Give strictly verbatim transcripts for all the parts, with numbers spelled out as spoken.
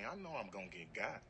I know I'm going to get got.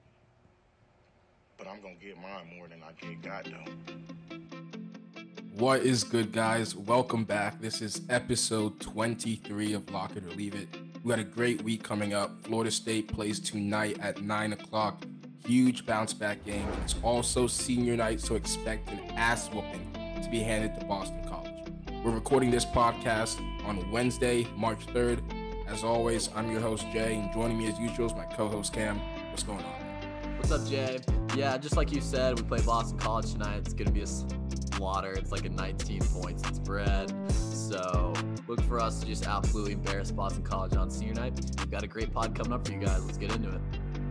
But I'm going to get mine more than I get got, though. What is good, guys? Welcome back. This is episode twenty-three of Lock It or Leave It. We got a great week coming up. Florida State plays tonight at nine o'clock. Huge bounce back game. It's also senior night, so expect an ass whooping to be handed to Boston College. We're recording this podcast on Wednesday, March third. As always, I'm your host, Jay, and joining me as usual is my co-host, Cam. What's going on? What's up, Jay? Yeah, just like you said, we play Boston College tonight. It's going to be a slaughter. It's like a nineteen points spread. So look for us to just absolutely embarrass Boston College on senior night. We've got a great pod coming up for you guys. Let's get into it.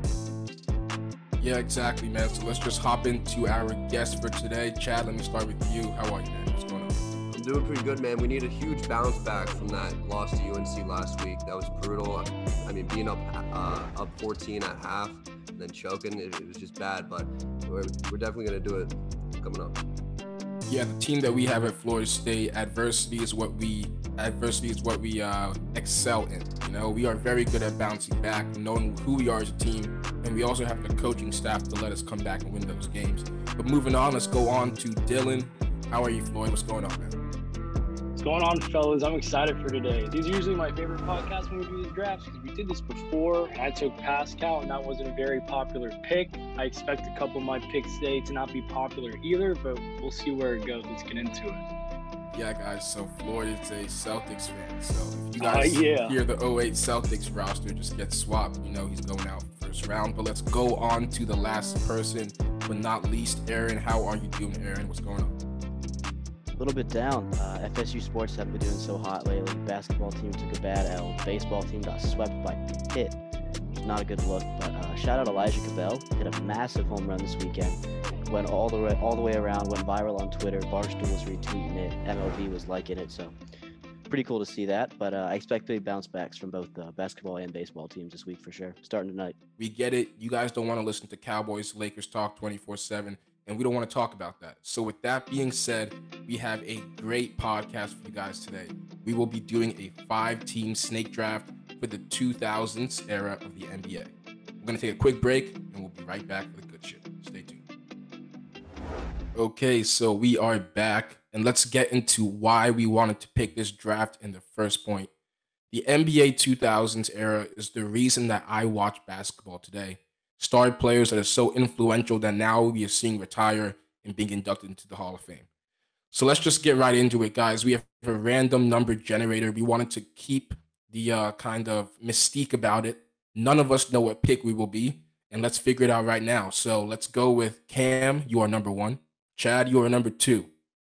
Yeah, exactly, man. So let's just hop into our guest for today. Chad, let me start with you. How are you, man? What's going on? I'm doing pretty good, man. We need a huge bounce back from that loss to U N C last week. That was brutal. I mean, being up uh, up fourteen at half and then choking, it, it was just bad. But we're, we're definitely going to do it coming up. Yeah, the team that we have at Florida State, adversity is what we adversity is what we uh, excel in. You know, we are very good at bouncing back, knowing who we are as a team, and we also have the coaching staff to let us come back and win those games. But moving on, let's go on to Dylan. How are you, Floyd? What's going on, man? What's going on, fellas? I'm excited for today. These are usually my favorite podcasts when we do these drafts because we did this before. I took Pascal, and that wasn't a very popular pick. I expect a couple of my picks today to not be popular either, but we'll see where it goes. Let's get into it. Yeah, guys, so Floyd is a Celtics fan. So if you guys uh, yeah. hear the oh eight Celtics roster just get swapped, you know he's going out first round. But let's go on to the last person, but not least, Aaron. How are you doing, Aaron? What's going on? A little bit down. Uh, F S U sports haven't been doing so hot lately. Basketball team took a bad L. Baseball team got swept by Pitt. It's not a good look. But uh, shout out Elijah Cabell. Hit a massive home run this weekend. Went all the way all the way around. Went viral on Twitter. Barstool was retweeting it. M L B was liking it. So pretty cool to see that. But uh, I expect big bounce backs from both uh, basketball and baseball teams this week for sure. Starting tonight. We get it. You guys don't want to listen to Cowboys Lakers talk twenty-four seven. And we don't want to talk about that. So with that being said, we have a great podcast for you guys today. We will be doing a five-team snake draft for the two thousands era of the N B A. We're going to take a quick break, and we'll be right back for the good shit. Stay tuned. Okay, so we are back, and let's get into why we wanted to pick this draft in the first point. The N B A two thousands era is the reason that I watch basketball today. Star players that are so influential that now we are seeing retire and being inducted into the Hall of Fame. So let's just get right into it, guys. We have a random number generator. We wanted to keep the uh, kind of mystique about it. None of us know what pick we will be, and let's figure it out right now. So let's go with Cam. You are number one. Chad, you are number two.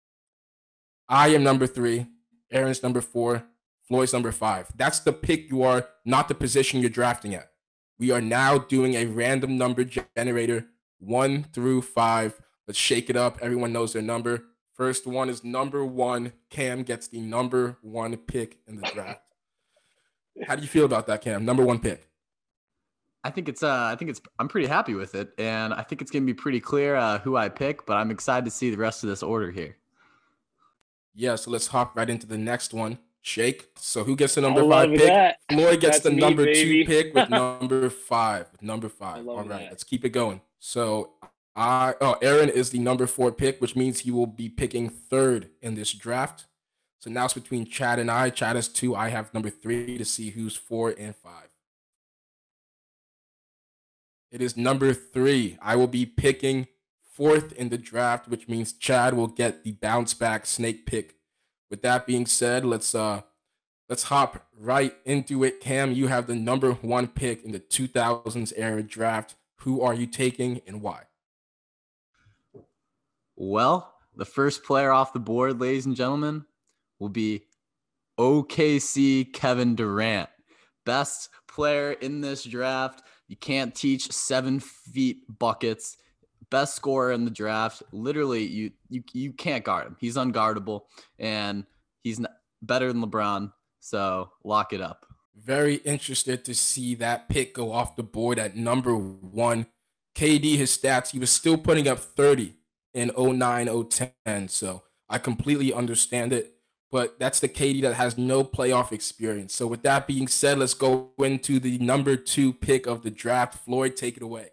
I am number three. Aaron's number four. Floyd's number five. That's the pick you are, not the position you're drafting at. We are now doing a random number generator, one through five. Let's shake it up. Everyone knows their number. First one is number one. Cam gets the number one pick in the draft. How do you feel about that, Cam? Number one pick. I think it's. Uh, I think it's. I'm pretty happy with it, and I think it's going to be pretty clear uh, who I pick. But I'm excited to see the rest of this order here. Yeah. So let's hop right into the next one. Shake. So who gets the number I five love pick? that. Floyd gets That's the me, number baby. two pick with number five. With number five. All right, that. let's keep it going. So I oh Aaron is the number four pick, which means he will be picking third in this draft. So now it's between Chad and I. Chad has two. I have number three to see who's four and five. It is number three. I will be picking fourth in the draft, which means Chad will get the bounce back snake pick. With that being said, let's uh let's hop right into it. Cam, you have the number one pick in the two thousands era draft. Who are you taking and why? Well, the first player off the board, ladies and gentlemen, will be O K C Kevin Durant. Best player in this draft. You can't teach seven feet buckets. Best scorer in the draft. Literally, you you you can't guard him. He's unguardable, and he's not, better than LeBron. So lock it up. Very interested to see that pick go off the board at number one. K D, his stats, he was still putting up thirty in oh nine oh ten. So I completely understand it. but that's the K D that has no playoff experience. So with that being said, let's go into the number two pick of the draft. Floyd, take it away.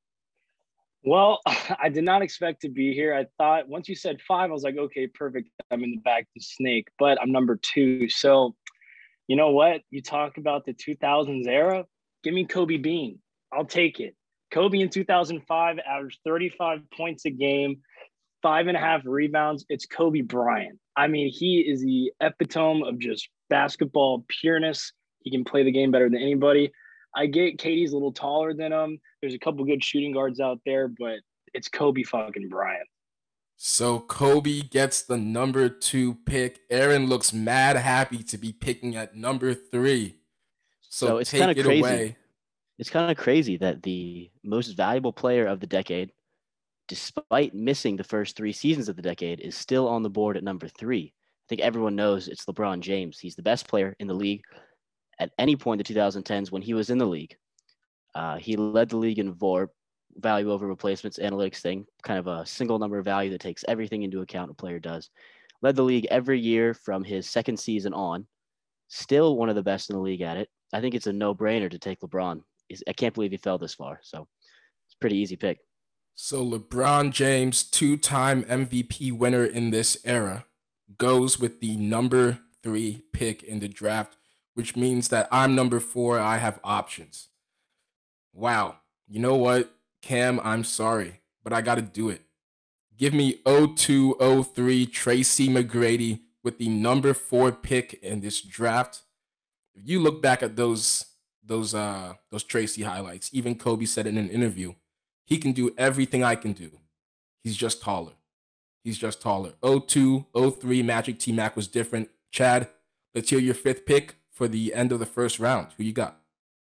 Well, I did not expect to be here. I thought once you said five, I was like, okay, perfect. I'm in the back to Snake, but I'm number two. So you know what? You talk about the two thousands era. Give me Kobe Bean. I'll take it. Kobe in two thousand five averaged thirty-five points a game, five and a half rebounds. It's Kobe Bryant. I mean, he is the epitome of just basketball pureness. He can play the game better than anybody. I get K D's a little taller than him. There's a couple good shooting guards out there, but it's Kobe fucking Bryant. So Kobe gets the number two pick. Aaron looks mad happy to be picking at number three. So, So it's take kind it of crazy. away. It's kind of crazy that the most valuable player of the decade, despite missing the first three seasons of the decade, is still on the board at number three. I think everyone knows it's LeBron James. He's the best player in the league at any point in the twenty tens when he was in the league. Uh, he led the league in V O R, value over replacements analytics thing, kind of a single number value that takes everything into account a player does. Led the league every year from his second season on. Still one of the best in the league at it. I think it's a no-brainer to take LeBron. I can't believe he fell this far. So it's a pretty easy pick. So LeBron James, two-time M V P winner in this era, goes with the number three pick in the draft, which means that I'm number four. I have options. Wow. You know what, Cam, I'm sorry, but I got to do it. Give me oh two oh three Tracy McGrady with the number four pick in this draft. If you look back at those those uh those Tracy highlights, even Kobe said in an interview, he can do everything I can do. He's just taller. He's just taller. oh two oh three Magic T-Mac was different. Chad, let's hear your fifth pick for the end of the first round. Who you got?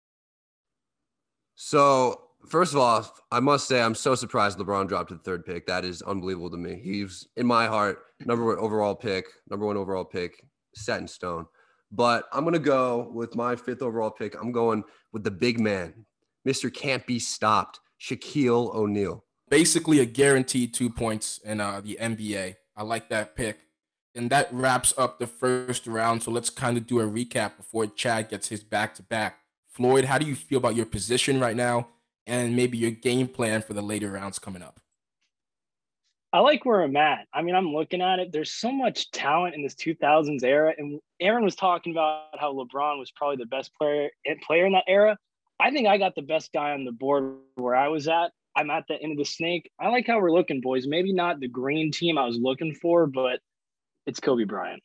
So, first of all, I must say I'm so surprised LeBron dropped to the third pick. That is unbelievable to me. He's, in my heart, number one overall pick, number one overall pick, set in stone. But I'm going to go with my fifth overall pick. I'm going with the big man, Mister Can't Be Stopped, Shaquille O'Neal. Basically a guaranteed two points in uh, the N B A. I like that pick. And that wraps up the first round. So let's kind of do a recap before Chad gets his back-to-back. Floyd, how do you feel about your position right now and maybe your game plan for the later rounds coming up? I like where I'm at. I mean, I'm looking at it. There's so much talent in this two thousands era. And Aaron was talking about how LeBron was probably the best player, player in that era. I think I got the best guy on the board where I was at. I'm at the end of the snake. I like how we're looking, boys. Maybe not the green team I was looking for, but it's Kobe Bryant.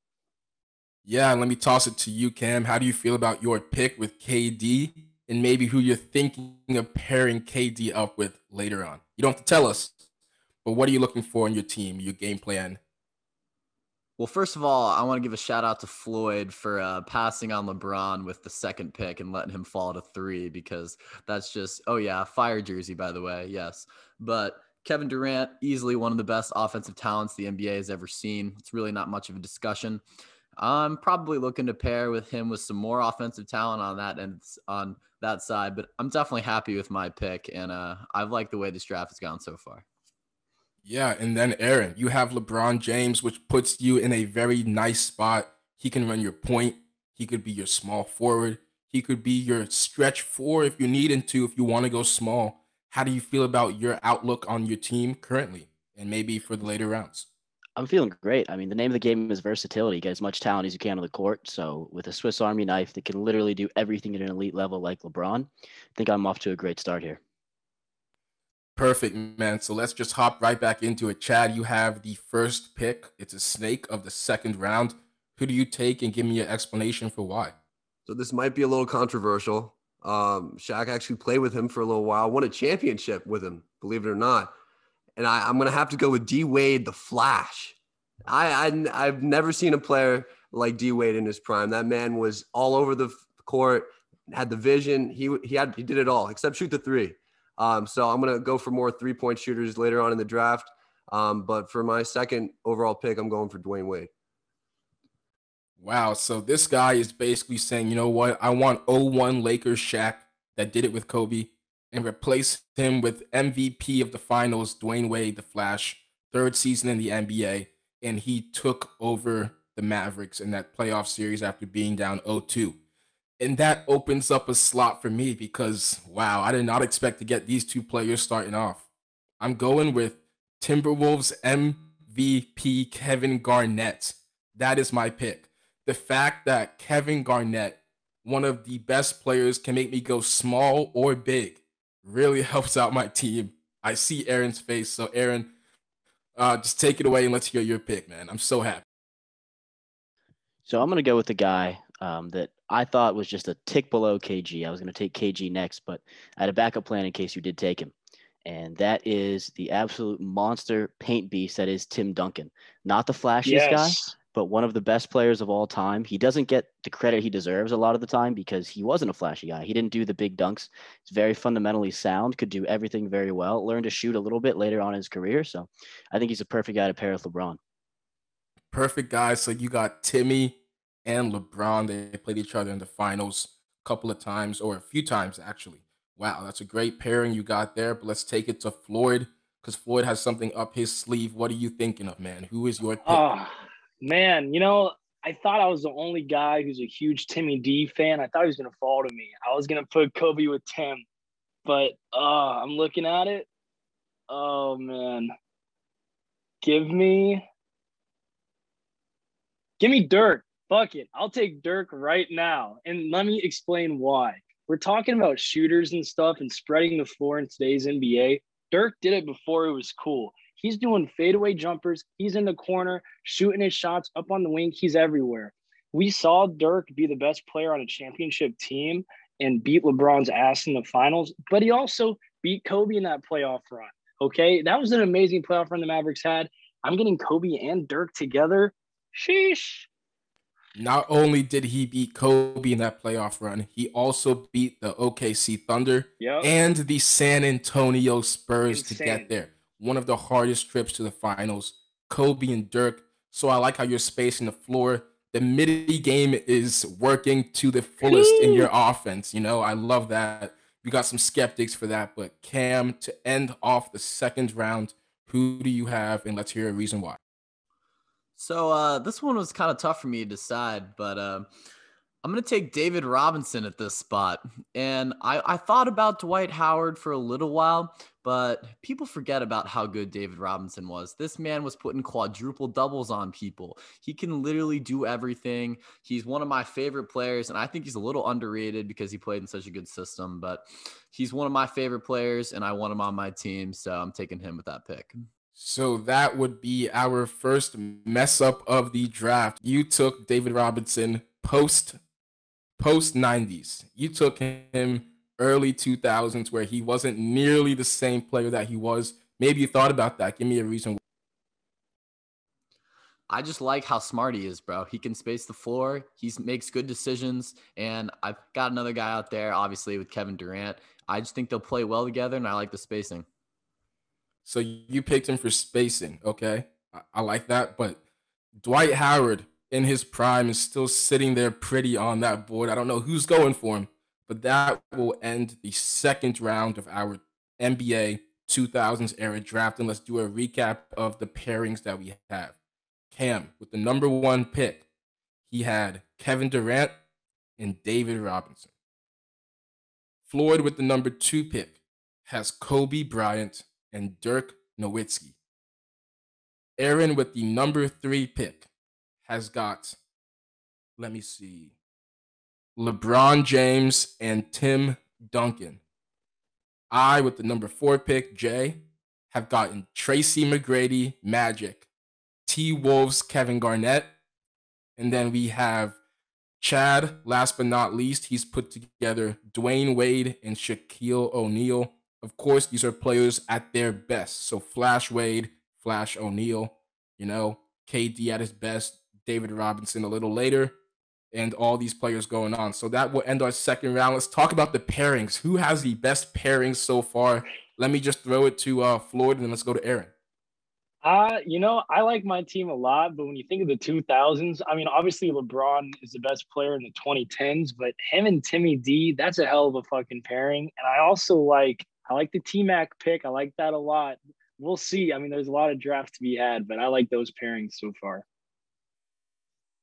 Yeah, let me toss it to you, Cam. How do you feel about your pick with K D and maybe who you're thinking of pairing K D up with later on? You don't have to tell us, but what are you looking for in your team, your game plan? Well, first of all, I want to give a shout out to Floyd for uh, passing on LeBron with the second pick and letting him fall to three, because that's just, oh yeah, fire jersey, by the way. Yes. But Kevin Durant, easily one of the best offensive talents the N B A has ever seen. It's really not much of a discussion. I'm probably looking to pair with him with some more offensive talent on that and on that side, but I'm definitely happy with my pick, and uh, I've liked the way this draft has gone so far. Yeah, and then Aaron, you have LeBron James, which puts you in a very nice spot. He can run your point. He could be your small forward. He could be your stretch four if you need him to, if you want to go small. How do you feel about your outlook on your team currently and maybe for the later rounds? I'm feeling great. I mean, the name of the game is versatility. Get as much talent as you can on the court. So with a Swiss Army knife that can literally do everything at an elite level like LeBron, I think I'm off to a great start here. Perfect, man. So let's just hop right back into it. Chad, you have the first pick. It's a snake of the second round. Who do you take, and give me an explanation for why? So this might be a little controversial. Um, Shaq actually played with him for a little while, won a championship with him, believe it or not. And I, I'm going to have to go with D Wade, the Flash. I, I, I've never seen a player like D Wade in his prime. That man was all over the court, had the vision. He he had he did it all except shoot the three. Um, so I'm going to go for more three-point shooters later on in the draft. Um, but for my second overall pick, I'm going for Dwayne Wade. Wow. So this guy is basically saying, you know what? I want oh one Lakers Shaq that did it with Kobe and replace him with M V P of the finals, Dwayne Wade, the Flash, third season in the N B A. And he took over the Mavericks in that playoff series after being down oh two. And that opens up a slot for me because, wow, I did not expect to get these two players starting off. I'm going with Timberwolves M V P Kevin Garnett. That is my pick. The fact that Kevin Garnett, one of the best players, can make me go small or big really helps out my team. I see Aaron's face. So, Aaron, uh, just take it away and let's hear your pick, man. I'm so happy. So I'm going to go with the guy um, that I thought was just a tick below K G. I was going to take K G next, but I had a backup plan in case you did take him. And that is the absolute monster paint beast that is Tim Duncan. Not the flashiest Yes. guy, but one of the best players of all time. He doesn't get the credit he deserves a lot of the time because he wasn't a flashy guy. He didn't do the big dunks. He's very fundamentally sound, could do everything very well, learned to shoot a little bit later on in his career. So I think he's a perfect guy to pair with LeBron. Perfect, guys. So you got Timmy and LeBron. They played each other in the finals a couple of times, or a few times, actually. Wow, that's a great pairing you got there. But let's take it to Floyd, because Floyd has something up his sleeve. What are you thinking of, man? Who is your pick? Oh, man, you know, I thought I was the only guy who's a huge Timmy D fan. I thought he was going to fall to me. I was going to put Kobe with Tim, but uh, I'm looking at it. Oh, man. Give me – give me Dirk. Fuck it. I'll take Dirk right now, and let me explain why. We're talking about shooters and stuff and spreading the floor in today's N B A. Dirk did it before it was cool. He's doing fadeaway jumpers. He's in the corner, shooting his shots up on the wing. He's everywhere. We saw Dirk be the best player on a championship team and beat LeBron's ass in the finals, but he also beat Kobe in that playoff run, okay? That was an amazing playoff run the Mavericks had. I'm getting Kobe and Dirk together. Sheesh. Not only did he beat Kobe in that playoff run, he also beat the O K C Thunder Yep. and the San Antonio Spurs to Insane. get there. One of the hardest trips to the finals. Kobe and Dirk. So I like how you're spacing the floor. The midi game is working to the fullest in your offense. You know, I love that. We got some skeptics for that. But Cam, to end off the second round, who do you have? And let's hear a reason why. So uh, this one was kind of tough for me to decide, but uh, I'm going to take David Robinson at this spot. And I, I thought about Dwight Howard for a little while, but people forget about how good David Robinson was. This man was putting quadruple doubles on people. He can literally do everything. He's one of my favorite players, and I think he's a little underrated because he played in such a good system, but he's one of my favorite players, and I want him on my team, so I'm taking him with that pick. So that would be our first mess up of the draft. You took David Robinson post post nineties. You took him early two thousands where he wasn't nearly the same player that he was. Maybe you thought about that. Give me a reason. I just like how smart he is, bro. He can space the floor. He makes good decisions. And I've got another guy out there, obviously, with Kevin Durant. I just think they'll play well together, and I like the spacing. So you picked him for spacing, okay? I, I like that. But Dwight Howard in his prime is still sitting there pretty on that board. I don't know who's going for him, but that will end the second round of our N B A two thousands era draft. And let's do a recap of the pairings that we have. Cam, with the number one pick, he had Kevin Durant and David Robinson. Floyd, with the number two pick, has Kobe Bryant and Dirk Nowitzki. Aaron, with the number three pick, has got, let me see, LeBron James and Tim Duncan. I, with the number four pick, Jay, have gotten Tracy McGrady, Magic, T-Wolves, Kevin Garnett, and then we have Chad, last but not least, he's put together Dwayne Wade and Shaquille O'Neal. Of course, these are players at their best. So Flash Wade, Flash O'Neal, you know, K D at his best, David Robinson a little later, and all these players going on. So that will end our second round. Let's talk about the pairings. Who has the best pairings so far? Let me just throw it to uh, Floyd, and then let's go to Aaron. Uh, you know, I like my team a lot, but when you think of the two thousands, I mean, obviously LeBron is the best player in the twenty tens, but him and Timmy D, that's a hell of a fucking pairing. And I also like, I like the T-Mac pick. I like that a lot. We'll see. I mean, there's a lot of drafts to be had, but I like those pairings so far.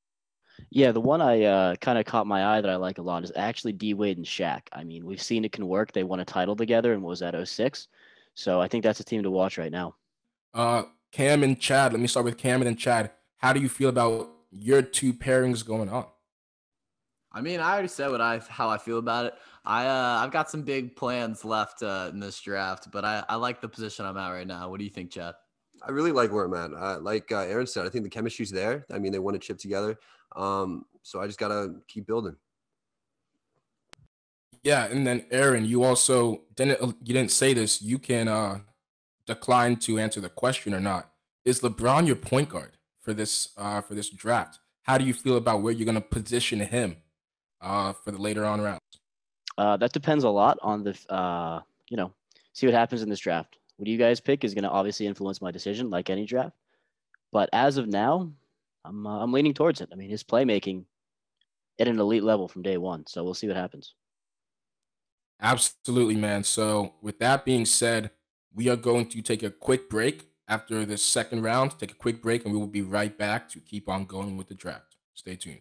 Yeah, the one I uh, kind of caught my eye that I like a lot is actually D Wade and Shaq. I mean, we've seen it can work. They won a title together and was at oh six. So I think that's a team to watch right now. Uh, Cam and Chad. Let me start with Cam and then Chad. How do you feel about your two pairings going on? I mean, I already said what I how I feel about it. I uh, I've got some big plans left uh, in this draft, but I, I like the position I'm at right now. What do you think, Chad? I really like where I'm at. Uh, like uh, Aaron said, I think the chemistry's there. I mean, they won a chip together. Um, so I just gotta keep building. Yeah, and then Aaron, you also didn't you didn't say this. You can uh, decline to answer the question or not. Is LeBron your point guard for this uh, for this draft? How do you feel about where you're going to position him uh, for the later on rounds? Uh, that depends a lot on the, uh, you know, see what happens in this draft. What do you guys pick is going to obviously influence my decision, like any draft. But as of now, I'm uh, I'm leaning towards it. I mean, his playmaking at an elite level from day one. So we'll see what happens. Absolutely, man. So with that being said, we are going to take a quick break after the second round. Take a quick break, and we will be right back to keep on going with the draft. Stay tuned.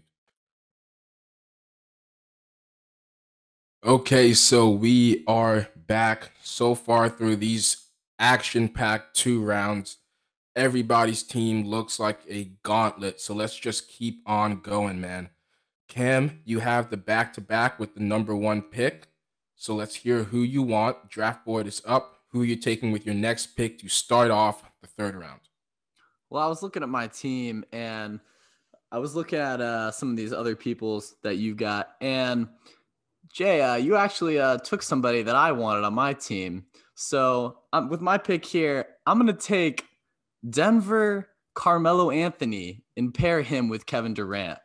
Okay, so we are back so far through these action-packed two rounds. Everybody's team looks like a gauntlet, so let's just keep on going, man. Cam, you have the back-to-back with the number one pick, so let's hear who you want. Draft board is up. Who are you taking with your next pick to start off the third round? Well, I was looking at my team, and I was looking at uh, some of these other people's that you got, and Jay, uh, you actually uh, took somebody that I wanted on my team. So um, with my pick here, I'm going to take Denver Carmelo Anthony and pair him with Kevin Durant.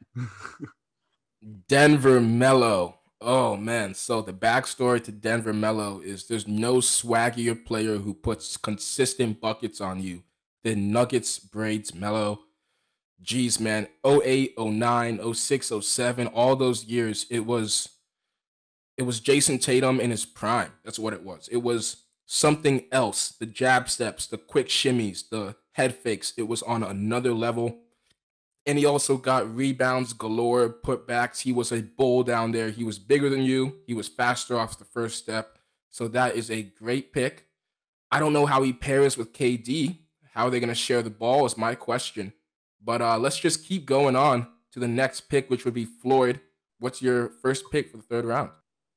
Denver Melo. Oh, man. So the backstory to Denver Melo is there's no swaggier player who puts consistent buckets on you than Nuggets braids Melo. Jeez, man. oh eight, oh nine, oh six, oh seven, all those years, it was... It was Jason Tatum in his prime. That's what it was. It was something else. The jab steps, the quick shimmies, the head fakes. It was on another level. And he also got rebounds galore, putbacks. He was a bull down there. He was bigger than you. He was faster off the first step. So that is a great pick. I don't know how he pairs with K D. How are they going to share the ball is my question. But uh, let's just keep going on to the next pick, which would be Floyd. What's your first pick for the third round?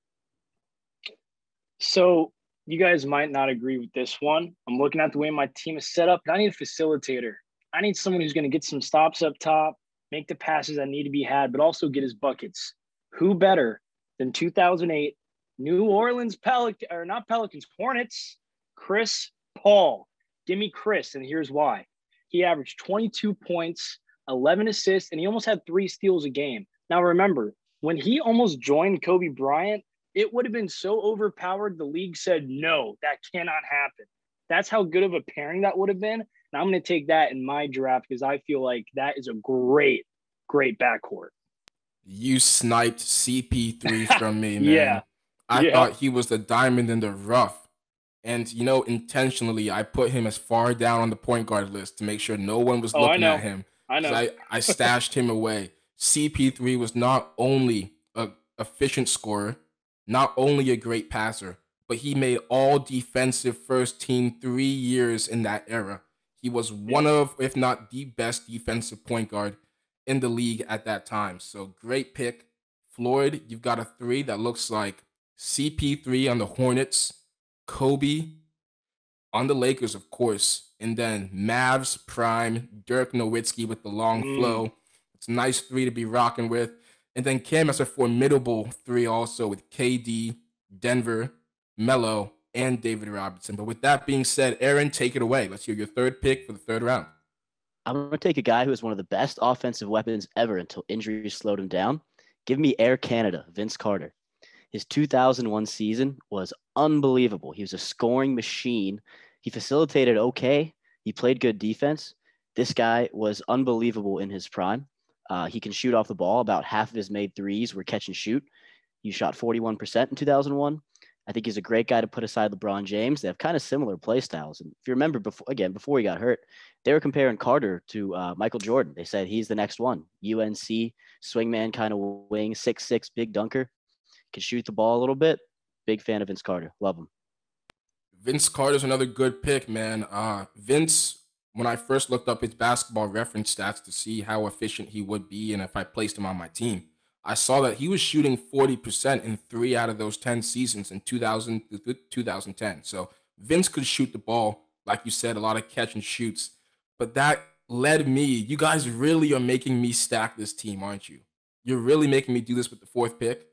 So you guys might not agree with this one. I'm looking at the way my team is set up. I need a facilitator. I need someone who's going to get some stops up top, make the passes that need to be had, but also get his buckets. Who better than two thousand eight New Orleans Pelicans, or not Pelicans, Hornets, Chris Paul. Give me Chris, and here's why. He averaged twenty-two points, eleven assists, and he almost had three steals a game. Now remember, when he almost joined Kobe Bryant, it would have been so overpowered, the league said, no, that cannot happen. That's how good of a pairing that would have been. And I'm going to take that in my draft because I feel like that is a great, great backcourt. You sniped C P three from me, man. Yeah. I yeah. thought he was the diamond in the rough. And, you know, intentionally, I put him as far down on the point guard list to make sure no one was oh, looking I know. at him. I know. I, I stashed him away. C P three was not only an efficient scorer, not only a great passer, but he made all defensive first team three years in that era. He was one of, if not the best defensive point guard in the league at that time. So great pick. Floyd, you've got a three that looks like C P three on the Hornets, Kobe on the Lakers, of course, and then Mavs prime, Dirk Nowitzki with the long mm. flow. It's a nice three to be rocking with. And then Cam has a formidable three also with K D, Denver, Melo, and David Robinson. But with that being said, Aaron, take it away. Let's hear your third pick for the third round. I'm going to take a guy who is one of the best offensive weapons ever until injuries slowed him down. Give me Air Canada, Vince Carter. His two thousand one season was unbelievable. He was a scoring machine. He facilitated okay. He played good defense. This guy was unbelievable in his prime. Uh, he can shoot off the ball. About half of his made threes were catch and shoot. He shot forty-one percent in two thousand one. I think he's a great guy to put aside LeBron James. They have kind of similar play styles. And if you remember, before again, before he got hurt, they were comparing Carter to uh, Michael Jordan. They said he's the next one. U N C, swingman kind of wing, six six, big dunker. Can shoot the ball a little bit. Big fan of Vince Carter. Love him. Vince Carter's another good pick, man. Uh, Vince, when I first looked up his basketball reference stats to see how efficient he would be and if I placed him on my team, I saw that he was shooting forty percent in three out of those ten seasons in two thousand to two thousand ten. So Vince could shoot the ball, like you said, a lot of catch and shoots. But that led me, you guys really are making me stack this team, aren't you? You're really making me do this with the fourth pick.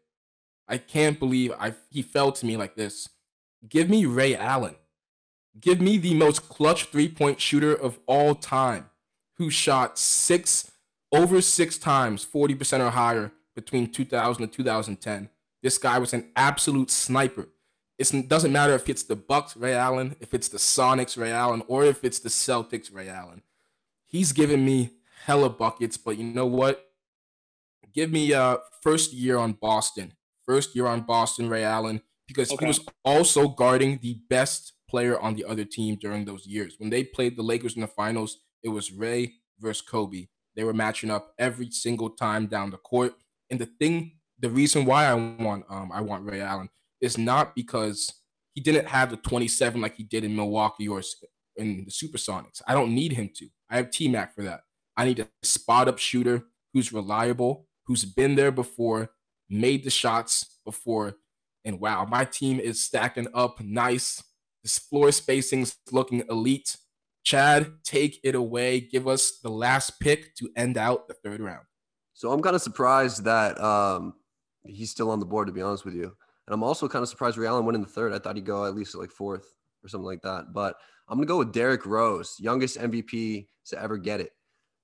I can't believe I he fell to me like this. Give me Ray Allen. Give me the most clutch three-point shooter of all time, who shot six over six times, forty percent or higher between two thousand and two thousand ten. This guy was an absolute sniper. It's, it doesn't matter if it's the Bucks, Ray Allen, if it's the Sonics, Ray Allen, or if it's the Celtics, Ray Allen. He's given me hella buckets, but you know what? Give me uh first year on Boston. First year on Boston, Ray Allen, because okay. he was also guarding the best player on the other team during those years. When they played the Lakers in the finals, it was Ray versus Kobe. They were matching up every single time down the court. And the thing, the reason why I want um I want Ray Allen is not because he didn't have the twenty-seven like he did in Milwaukee or in the Supersonics. I don't need him to. I have T-Mac for that. I need a spot-up shooter who's reliable, who's been there before, made the shots before, and wow, my team is stacking up nice. This floor spacing's looking elite. Chad, take it away. Give us the last pick to end out the third round. So I'm kind of surprised that um, he's still on the board, to be honest with you. And I'm also kind of surprised Ray Allen went in the third. I thought he'd go at least like fourth or something like that. But I'm going to go with Derrick Rose, youngest M V P to ever get it.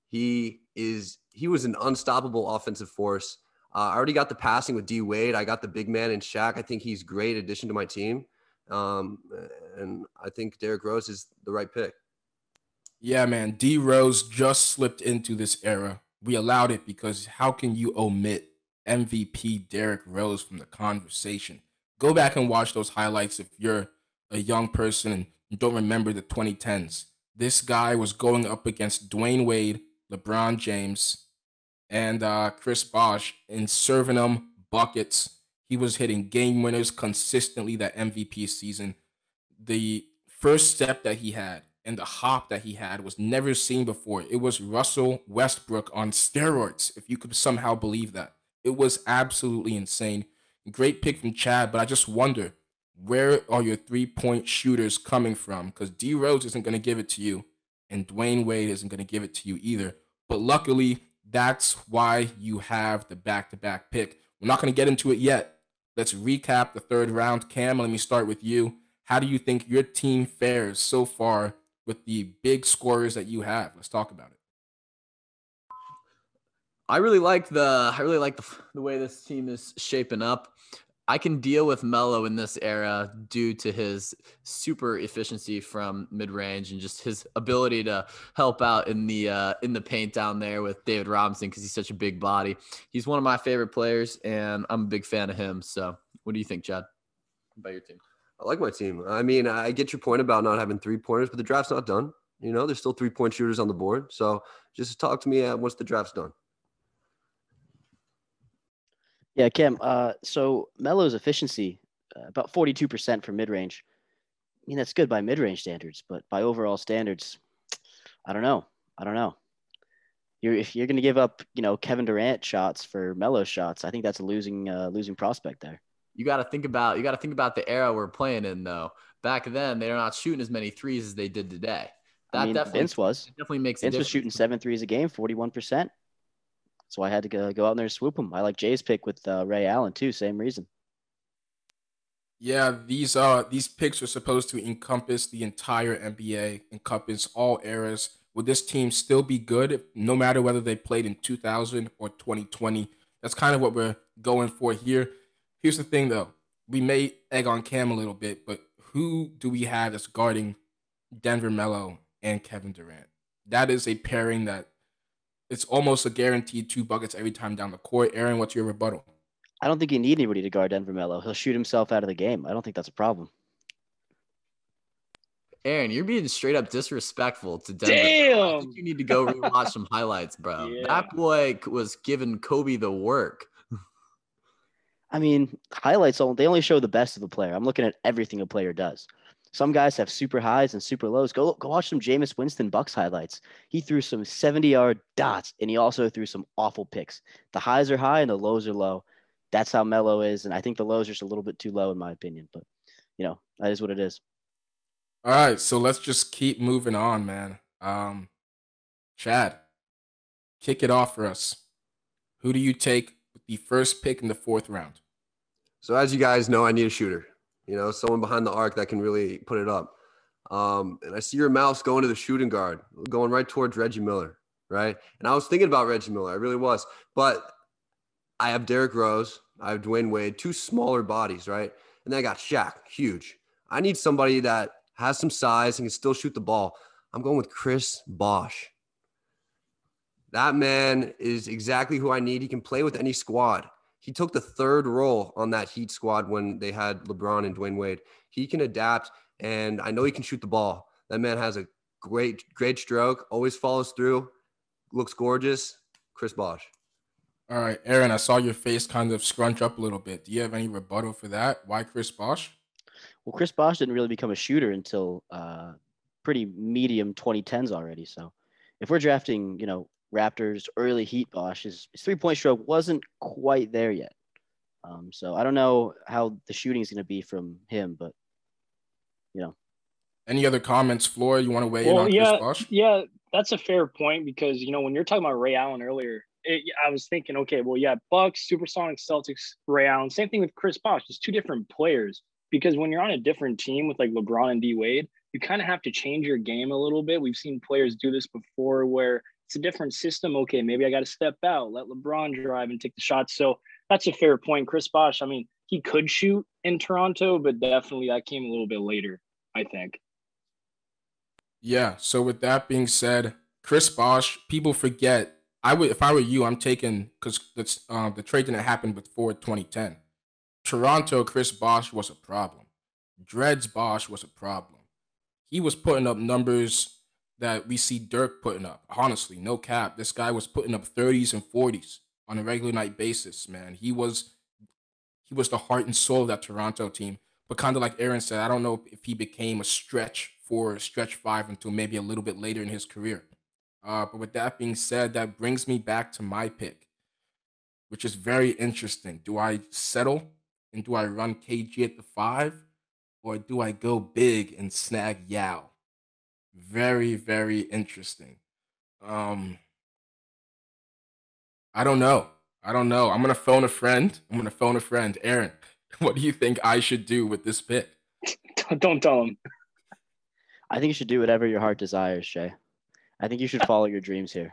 He is he was an unstoppable offensive force. Uh, I already got the passing with D Wade. I got the big man in Shaq. I think he's a great addition to my team. Um, and I think Derrick Rose is the right pick. Yeah, man. D Rose just slipped into this era. We allowed it because how can you omit M V P Derrick Rose from the conversation? Go back and watch those highlights if you're a young person and you don't remember the twenty tens. This guy was going up against Dwayne Wade, LeBron James, and uh, Chris Bosh and serving them buckets. He was hitting game winners consistently that M V P season. The first step that he had and the hop that he had was never seen before. It was Russell Westbrook on steroids, if you could somehow believe that. It was absolutely insane. Great pick from Chad, but I just wonder, where are your three-point shooters coming from? Because D Rose isn't going to give it to you, and Dwayne Wade isn't going to give it to you either. But luckily, that's why you have the back-to-back pick. We're not going to get into it yet. Let's recap the third round. Cam, let me start with you. How do you think your team fares so far with the big scorers that you have? Let's talk about it. I really like the I really like the, the way this team is shaping up. I can deal with Melo in this era due to his super efficiency from mid-range and just his ability to help out in the uh, in the paint down there with David Robinson because he's such a big body. He's one of my favorite players, and I'm a big fan of him. So what do you think, Chad, about your team? I like my team. I mean, I get your point about not having three-pointers, but the draft's not done. You know, there's still three-point shooters on the board. So just talk to me once the draft's done. Yeah, Cam. Uh, so Melo's efficiency, uh, about forty-two percent for mid-range. I mean, that's good by mid-range standards, but by overall standards, I don't know. I don't know. You're, if you're going to give up, you know, Kevin Durant shots for Melo shots, I think that's a losing, uh, losing prospect there. You got to think about you got to think about the era we're playing in, though. Back then, they're not shooting as many threes as they did today. That I mean, definitely Vince was. Definitely makes Vince a was shooting seven threes a game, forty-one percent. So I had to go, go out there and swoop him. I like Jay's pick with uh, Ray Allen too. Same reason. Yeah, these uh these picks are supposed to encompass the entire N B A, encompass all eras. Would this team still be good if, no matter whether they played in two thousand or twenty twenty? That's kind of what we're going for here. Here's the thing, though. We may egg on Cam a little bit, but who do we have that's guarding Denver Melo and Kevin Durant? That is a pairing that it's almost a guaranteed two buckets every time down the court. Aaron, what's your rebuttal? I don't think you need anybody to guard Denver Melo. He'll shoot himself out of the game. I don't think that's a problem. Aaron, you're being straight up disrespectful to Denver. Damn. I think you need to go rewatch some highlights, bro. Yeah. That boy was giving Kobe the work. I mean, highlights, only they only show the best of a player. I'm looking at everything a player does. Some guys have super highs and super lows. Go go watch some Jameis Winston Bucks highlights. He threw some seventy-yard dots, and he also threw some awful picks. The highs are high and the lows are low. That's how Melo is, and I think the lows are just a little bit too low in my opinion. But, you know, that is what it is. All right, so let's just keep moving on, man. Um, Chad, kick it off for us. Who do you take with the first pick in the fourth round? So as you guys know, I need a shooter. You know, someone behind the arc that can really put it up. Um, and I see your mouse going to the shooting guard, going right towards Reggie Miller, right? And I was thinking about Reggie Miller. I really was. But I have Derrick Rose. I have Dwayne Wade, two smaller bodies, right? And then I got Shaq, huge. I need somebody that has some size and can still shoot the ball. I'm going with Chris Bosh. That man is exactly who I need. He can play with any squad. He took the third role on that Heat squad when they had LeBron and Dwayne Wade. He can adapt, and I know he can shoot the ball. That man has a great, great stroke, always follows through, looks gorgeous. Chris Bosh. All right, Aaron, I saw your face kind of scrunch up a little bit. Do you have any rebuttal for that? Why Chris Bosh? Well, Chris Bosh didn't really become a shooter until uh, pretty medium twenty tens already. So if we're drafting, you know, Raptors early Heat Bosh, his, his three-point stroke wasn't quite there yet. Um, so I don't know how the shooting is going to be from him, but, you know. Any other comments, Floor? You want to weigh in Well, on yeah, Chris Bosh? yeah, that's a fair point because, you know, when you're talking about Ray Allen earlier, it, I was thinking, okay, well, yeah, Bucks, Supersonics, Celtics, Ray Allen. Same thing with Chris Bosh. Just two different players. Because when you're on a different team with like LeBron and D Wade, you kind of have to change your game a little bit. We've seen players do this before where it's a different system. Okay, maybe I got to step out, let LeBron drive and take the shots. So that's a fair point. Chris Bosh, I mean, he could shoot in Toronto, but definitely that came a little bit later, I think. Yeah. So with that being said, Chris Bosh, people forget. I would, if I were you, I'm taking because that's uh, the trade didn't happen before twenty ten. Toronto, Chris Bosh was a problem. Dreads Bosh was a problem. He was putting up numbers that we see Dirk putting up. Honestly, no cap. This guy was putting up thirties and forties on a regular night basis, man. He was he was the heart and soul of that Toronto team. But kind of like Aaron said, I don't know if he became a stretch four, stretch five until maybe a little bit later in his career. Uh, but with that being said, that brings me back to my pick, which is very interesting. Do I settle and do I run K G at the five, or do I go big and snag Yao? Very, very interesting. Um, I don't know. I don't know. I'm gonna phone a friend. I'm gonna phone a friend. Aaron, what do you think I should do with this pick? Don't tell him. I think you should do whatever your heart desires, Shay. I think you should follow your dreams here.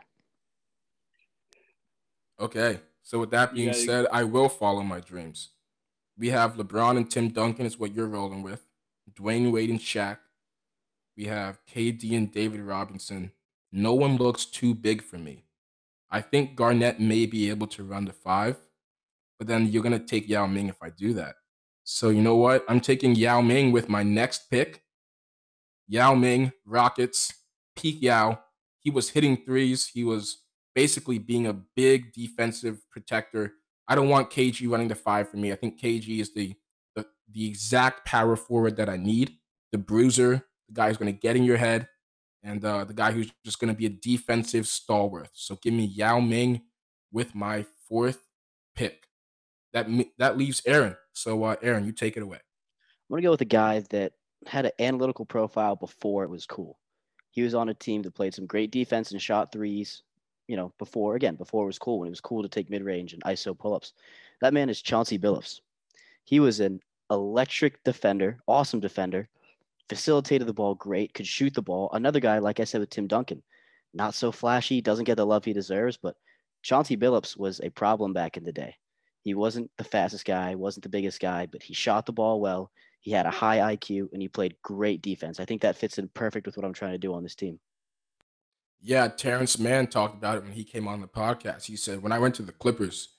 Okay. So with that being Yeah, said, I will follow my dreams. We have LeBron and Tim Duncan is what you're rolling with. Dwayne Wade and Shaq. We have K D and David Robinson. No one looks too big for me. I think Garnett may be able to run the five, but then you're going to take Yao Ming if I do that. So you know what? I'm taking Yao Ming with my next pick. Yao Ming, Rockets, peak Yao. He was hitting threes. He was basically being a big defensive protector. I don't want K G running the five for me. I think K G is the the, the exact power forward that I need. The bruiser, the guy who's going to get in your head, and uh, the guy who's just going to be a defensive stalwart. So give me Yao Ming with my fourth pick. That that leaves Aaron. So uh, Aaron, you take it away. I'm going to go with a guy that had an analytical profile before it was cool. He was on a team that played some great defense and shot threes, you know, before, again, before it was cool, when it was cool to take mid-range and I S O pull-ups. That man is Chauncey Billups. He was an electric defender, awesome defender, facilitated the ball great, could shoot the ball. Another guy, like I said with Tim Duncan, not so flashy, doesn't get the love he deserves, but Chauncey Billups was a problem back in the day. He wasn't the fastest guy, wasn't the biggest guy, but he shot the ball well. He had a high I Q, and he played great defense. I think that fits in perfect with what I'm trying to do on this team. Yeah, Terrence Mann talked about it when he came on the podcast. He said, when I went to the Clippers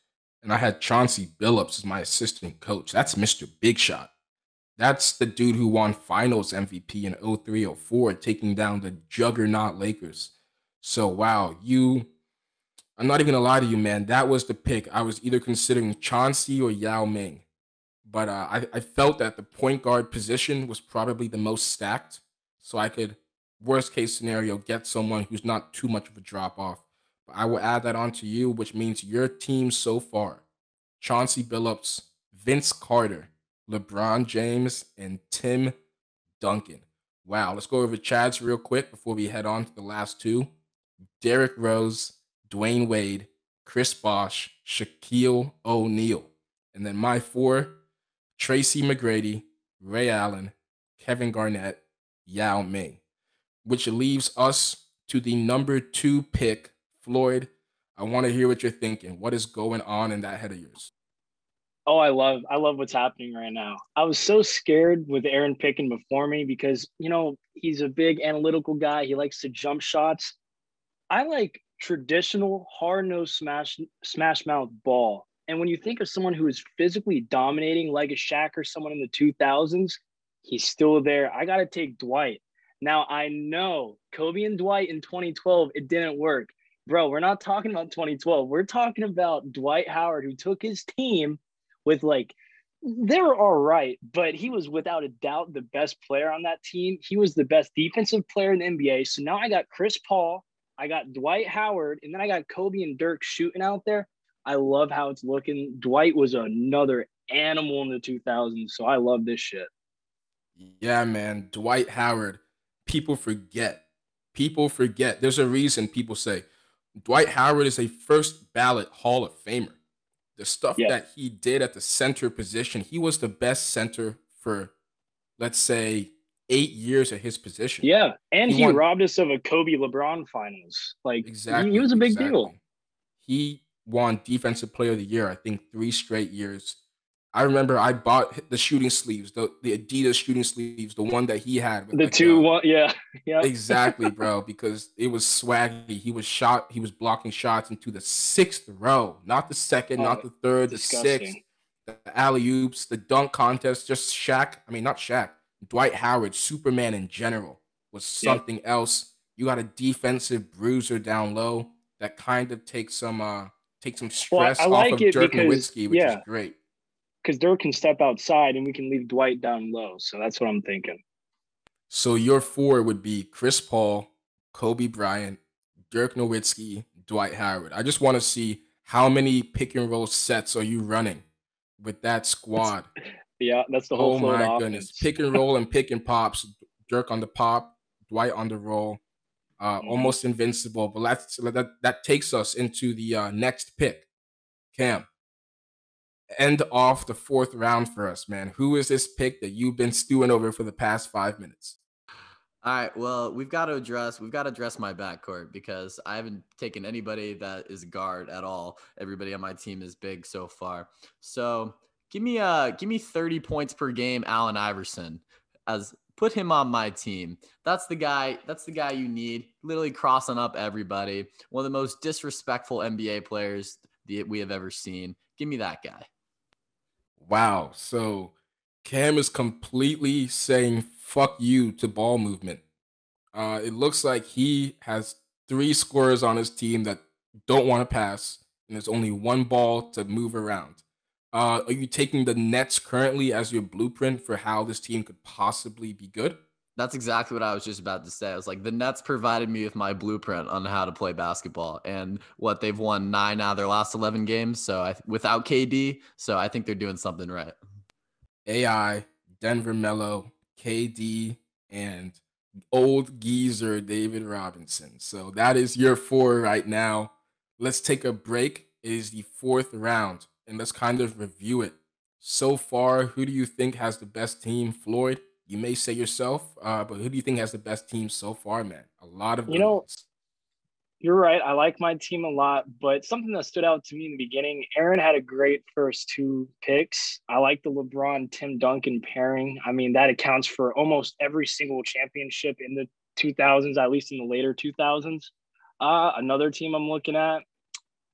and I had Chauncey Billups as my assistant coach. That's Mister Big Shot. That's the dude who won Finals M V P in oh three oh four, taking down the juggernaut Lakers. So wow, you. I'm not even gonna lie to you, man. That was the pick. I was either considering Chauncey or Yao Ming, but uh, I, I felt that the point guard position was probably the most stacked, so I could, worst case scenario, get someone who's not too much of a drop off. But I will add that on to you, which means your team so far: Chauncey Billups, Vince Carter, LeBron James, and Tim Duncan. Wow, let's go over Chad's real quick before we head on to the last two. Derrick Rose, Dwayne Wade, Chris Bosh, Shaquille O'Neal. And then my four: Tracy McGrady, Ray Allen, Kevin Garnett, Yao Ming, which leaves us to the number two pick. Floyd, I want to hear what you're thinking. What is going on in that head of yours? Oh, I love I love what's happening right now. I was so scared with Aaron picking before me because, you know, he's a big analytical guy. He likes to jump shots. I like traditional hard-nosed smash smash mouth ball. And when you think of someone who is physically dominating like a Shaq or someone in the two thousands, he's still there. I got to take Dwight. Now, I know Kobe and Dwight in twenty twelve, it didn't work. Bro, we're not talking about twenty twelve. We're talking about Dwight Howard, who took his team with like, they were all right, but he was without a doubt the best player on that team. He was the best defensive player in the N B A. So now I got Chris Paul, I got Dwight Howard, and then I got Kobe and Dirk shooting out there. I love how it's looking. Dwight was another animal in the two thousands, so I love this shit. Yeah, man. Dwight Howard. People forget. People forget. There's a reason people say Dwight Howard is a first ballot Hall of Famer. The stuff Yeah. that he did at the center position, he was the best center for, let's say, eight years at his position. Yeah, and He he, won- robbed us of a Kobe LeBron finals. Like, Exactly. he, he was a big exactly. deal. He won Defensive Player of the Year, I think, three straight years. I remember I bought the shooting sleeves, the, the Adidas shooting sleeves, the one that he had. With The like two, the- one, yeah, yeah. Exactly, bro, because it was swaggy. He was shot, he was blocking shots into the sixth row, not the second, Oh, not the third, the disgusting. sixth. The alley oops, the dunk contest, just Shaq. I mean, not Shaq. Dwight Howard, Superman in general, was Yep. something else. You got a defensive bruiser down low that kind of takes some uh takes some Well, I- stress I off like of it Dirk because- Nowitzki, which yeah. is great. Because Dirk can step outside and we can leave Dwight down low. So that's what I'm thinking. So your four would be Chris Paul, Kobe Bryant, Dirk Nowitzki, Dwight Howard. I just want to see how many pick and roll sets are you running with that squad. Yeah, that's the whole Oh flow of my the goodness. offense. Pick and roll and pick and pops. Dirk on the pop, Dwight on the roll. Uh, Mhm. Almost invincible. But that's, that, that takes us into the uh, next pick. Cam, end off the fourth round for us, man. Who is this pick that you've been stewing over for the past five minutes? All right. Well, we've got to address we've got to address my backcourt because I haven't taken anybody that is guard at all. Everybody on my team is big so far. So give me uh give me thirty points per game, Allen Iverson. As put him on my team. That's the guy. That's the guy you need. Literally crossing up everybody. One of the most disrespectful N B A players that we have ever seen. Give me that guy. Wow. So Cam is completely saying fuck you to ball movement. Uh, it looks like he has three scorers on his team that don't want to pass, and there's only one ball to move around. Uh, are you taking the Nets currently as your blueprint for how this team could possibly be good? That's exactly what I was just about to say. I was like, the Nets provided me with my blueprint on how to play basketball, and what they've won nine out of their last eleven games. So I, without K D, so I think they're doing something right. A I, Denver Mello, K D, and old geezer David Robinson. So that is your four right now. Let's take a break. It is the fourth round, and let's kind of review it. So far, who do you think has the best team? Floyd, you may say yourself, uh, but who do you think has the best team so far, man? A lot of You good know, ones. You're right. I like my team a lot, but something that stood out to me in the beginning, Aaron had a great first two picks. I like the LeBron Tim Duncan pairing. I mean, that accounts for almost every single championship in the two thousands, at least in the later two thousands. Uh, another team I'm looking at,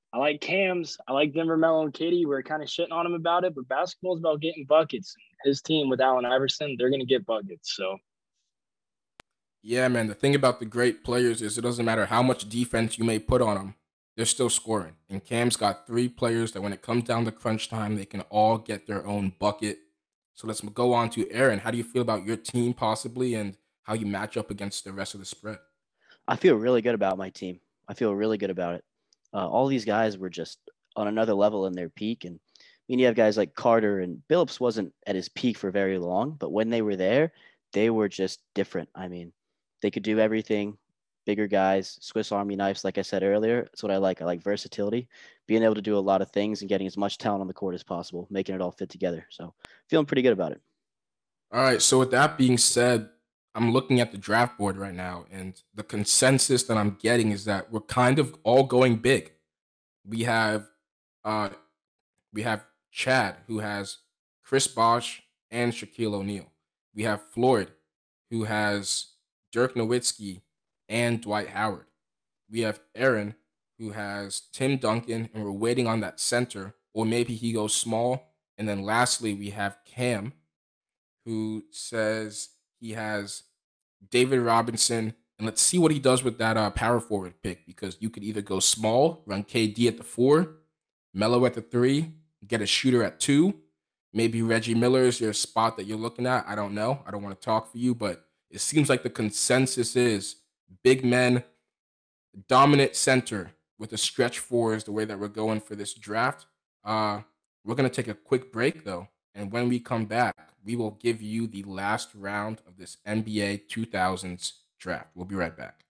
I like Cam's. I like Denver Mello and Katie. We're kind of shitting on him about it, but basketball is about getting buckets. His team with Allen Iverson, they're going to get buckets. So, Yeah, man. The thing about the great players is it doesn't matter how much defense you may put on them, they're still scoring. And Cam's got three players that when it comes down to crunch time, they can all get their own bucket. So let's go on to Aaron. How do you feel about your team possibly and how you match up against the rest of the spread? I feel really good about my team. I feel really good about it. Uh, all these guys were just on another level in their peak. And I mean, you have guys like Carter and Billups wasn't at his peak for very long, but when they were there, they were just different. I mean, they could do everything. Bigger guys, Swiss Army knives, like I said earlier. That's what I like. I like versatility, being able to do a lot of things and getting as much talent on the court as possible, making it all fit together. So feeling pretty good about it. All right. So with that being said, I'm looking at the draft board right now, and the consensus that I'm getting is that we're kind of all going big. We have uh we have Chad, who has Chris Bosh and Shaquille O'Neal. We have Floyd, who has Dirk Nowitzki and Dwight Howard. We have Aaron, who has Tim Duncan, and we're waiting on that center, or maybe he goes small. And then lastly, we have Cam, who says he has David Robinson. And let's see what he does with that uh, power forward pick, because you could either go small, run K D at the four, Melo at the three, get a shooter at two. Maybe Reggie Miller is your spot that you're looking at. I don't know. I don't want to talk for you, but it seems like the consensus is big men, dominant center with a stretch four is the way that we're going for this draft. Uh, we're going to take a quick break, though. And when we come back, we will give you the last round of this N B A two thousands draft. We'll be right back.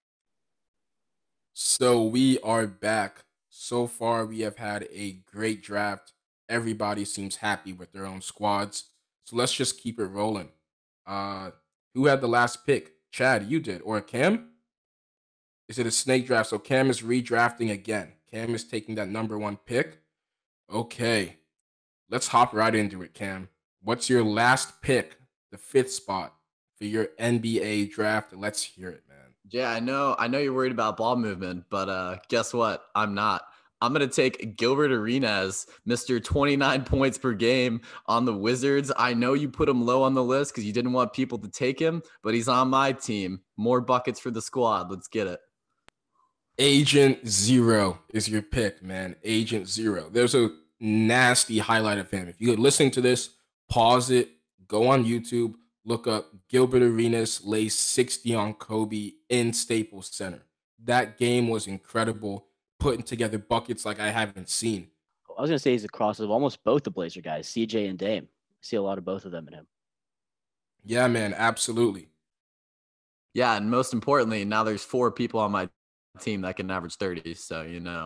So we are back. So far, we have had a great draft. Everybody seems happy with their own squads. So let's just keep it rolling. Uh, who had the last pick? Chad, you did. Or Cam? Is it a snake draft? So Cam is redrafting again. Cam is taking that number one pick. Okay. Let's hop right into it, Cam. What's your last pick, the fifth spot for your N B A draft? Let's hear it, man. Yeah, I know. I know you're worried about ball movement, but uh, guess what? I'm not. I'm going to take Gilbert Arenas, Mister twenty-nine points per game on the Wizards. I know you put him low on the list because you didn't want people to take him, but he's on my team. More buckets for the squad. Let's get it. Agent Zero is your pick, man. Agent Zero. There's a nasty highlight of him. If you're listening to this, pause it, go on YouTube, look up Gilbert Arenas lay sixty on Kobe in Staples Center. That game was incredible, putting together buckets like I haven't seen. I was going to say he's a cross of almost both the Blazer guys, C J and Dame. I see a lot of both of them in him. Yeah, man, absolutely. Yeah, and most importantly, now there's four people on my team that can average thirty, so you know.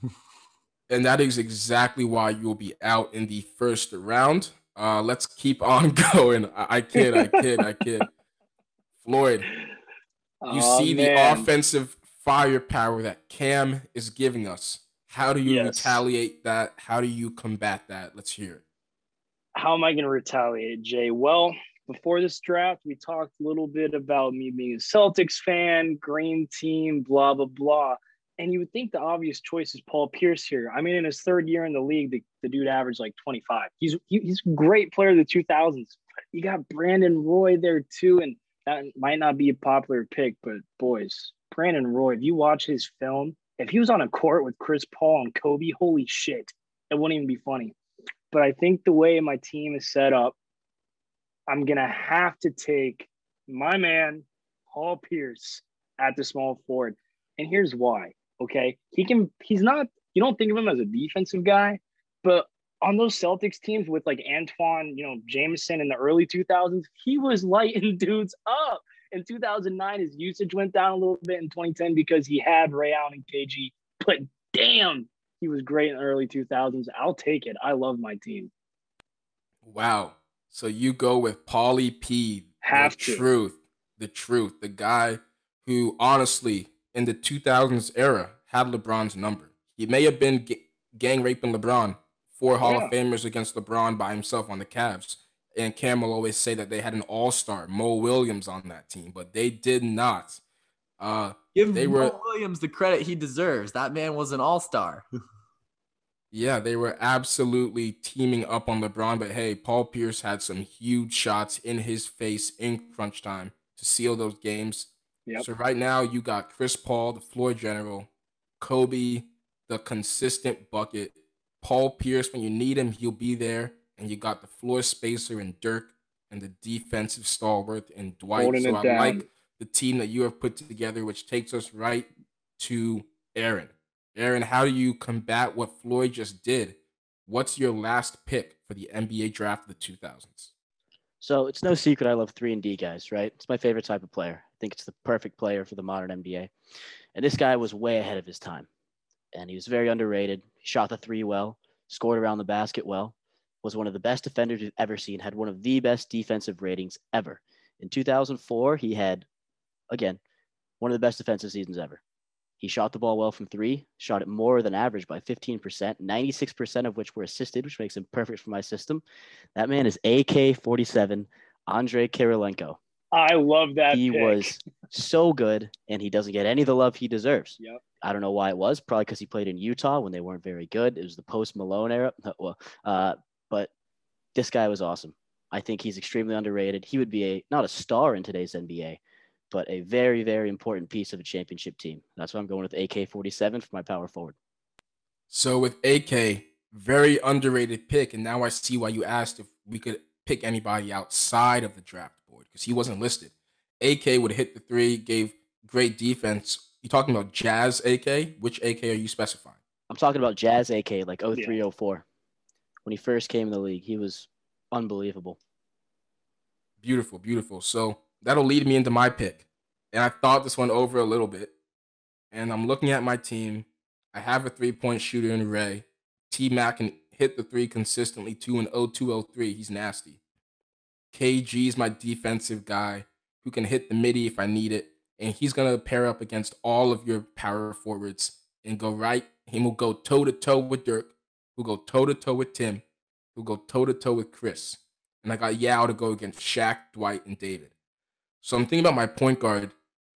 And that is exactly why you'll be out in the first round. Uh, let's keep on going. I, I kid, I kid, I kid. Floyd, you Oh, see the man. offensive firepower that Cam is giving us. How do you Yes. retaliate that? How do you combat that? Let's hear it. How am I going to retaliate, Jay? Well, before this draft, we talked a little bit about me being a Celtics fan, green team, blah, blah, blah. And you would think the obvious choice is Paul Pierce here. I mean, in his third year in the league, the, the dude averaged like twenty-five. He's he, he's a great player of the two thousands. You got Brandon Roy there too, and that might not be a popular pick, but boys, Brandon Roy, if you watch his film, if he was on a court with Chris Paul and Kobe, holy shit, it wouldn't even be funny. But I think the way my team is set up, I'm going to have to take my man, Paul Pierce, at the small forward. And here's why, okay? He can, he's not, you don't think of him as a defensive guy, but on those Celtics teams with like Antoine, you know, Jameson in the early two thousands, he was lighting dudes up. In two thousand nine, his usage went down a little bit in twenty ten because he had Ray Allen and K G, but damn, he was great in the early two thousands. I'll take it. I love my team. Wow. So you go with Paulie P. Have the to. truth. The truth. The guy who honestly in the two thousands era had LeBron's number. He may have been g- gang raping LeBron, four Hall Yeah. of Famers against LeBron by himself on the Cavs. And Cam will always say that they had an all-star, Mo Williams, on that team, but they did not. Uh, Give They Mo were- Williams the credit he deserves. That man was an all-star. Yeah, they were absolutely teaming up on LeBron, but hey, Paul Pierce had some huge shots in his face in crunch time to seal those games. Yep. So right now you got Chris Paul, the floor general, Kobe, the consistent bucket, Paul Pierce, when you need him, he'll be there, and you got the floor spacer and Dirk and the defensive stalwart and Dwight. Holding So it I down. like the team that you have put together, which takes us right to Aaron. Aaron, how do you combat what Floyd just did? What's your last pick for the N B A draft of the two thousands? So it's no secret I love three and D guys, right? It's my favorite type of player. I think it's the perfect player for the modern N B A. And this guy was way ahead of his time. And he was very underrated. He shot the three well, scored around the basket well, was one of the best defenders we've ever seen, had one of the best defensive ratings ever. In two thousand four, he had, again, one of the best defensive seasons ever. He shot the ball well from three, shot it more than average by fifteen percent, ninety-six percent of which were assisted, which makes him perfect for my system. That man is A K forty-seven, Andrei Kirilenko. I love that He pick. was so good, and he doesn't get any of the love he deserves. Yep. I don't know why it was. Probably because he played in Utah when they weren't very good. It was the post-Malone era. Well, uh, but this guy was awesome. I think he's extremely underrated. He would be a not a star in today's N B A, but a very, very important piece of a championship team. That's why I'm going with A K forty-seven for my power forward. So with A K, very underrated pick, and now I see why you asked if we could pick anybody outside of the draft board because he wasn't listed. A K would hit the three, gave great defense. You talking about Jazz A K? Which A K are you specifying? I'm talking about Jazz A K, like oh three, oh four. When he first came in the league, he was unbelievable. Beautiful, beautiful. So that'll lead me into my pick. And I thought this one over a little bit. And I'm looking at my team. I have a three-point shooter in Ray. T-Mac can hit the three consistently, two and oh two oh three. He's nasty. K G is my defensive guy who can hit the midi if I need it. And he's going to pair up against all of your power forwards and go right. He will go toe-to-toe with Dirk. He'll go toe-to-toe with Tim. He'll go toe-to-toe with Chris. And I got Yao to go against Shaq, Dwight, and David. So I'm thinking about my point guard.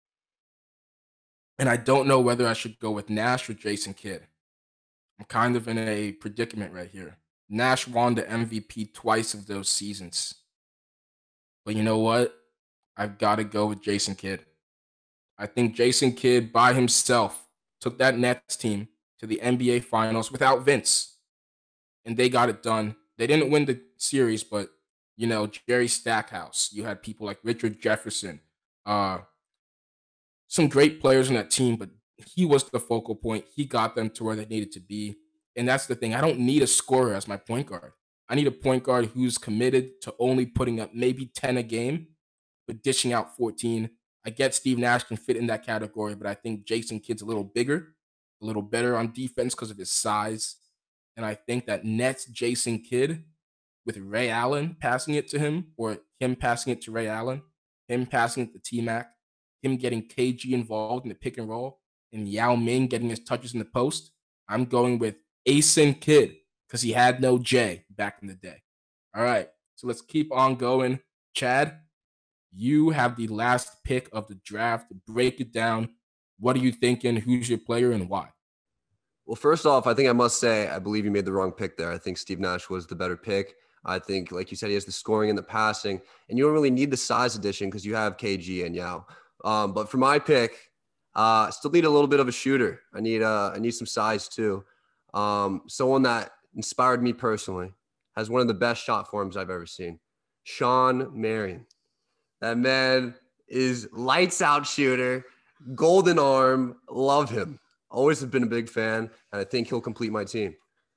And I don't know whether I should go with Nash or Jason Kidd. I'm kind of in a predicament right here. Nash won the M V P twice of those seasons. But you know what? I've got to go with Jason Kidd. I think Jason Kidd by himself took that Nets team to the N B A Finals without Vince. And they got it done. They didn't win the series, but, you know, Jerry Stackhouse. You had people like Richard Jefferson. Uh, some great players in that team, but he was the focal point. He got them to where they needed to be. And that's the thing. I don't need a scorer as my point guard. I need a point guard who's committed to only putting up maybe ten a game, but dishing out fourteen. I get Steve Nash can fit in that category, but I think Jason Kidd's a little bigger, a little better on defense because of his size. And I think that Nets Jason Kidd with Ray Allen passing it to him, or him passing it to Ray Allen, him passing it to T-Mac, him getting K G involved in the pick and roll, and Yao Ming getting his touches in the post. I'm going with Asen Kidd because he had no J back in the day. All right, so let's keep on going. Chad, you have the last pick of the draft. Break it down. What are you thinking? Who's your player and why? Well, first off, I think I must say I believe you made the wrong pick there. I think Steve Nash was the better pick. I think, like you said, he has the scoring and the passing, and you don't really need the size addition because you have K G and Yao. Um, but for my pick, uh, I still need a little bit of a shooter. I need uh, I need some size too. Um, someone that inspired me personally, has one of the best shot forms I've ever seen. Shawn Marion. That man is lights out shooter, golden arm. Love him. Always have been a big fan, and I think he'll complete my team.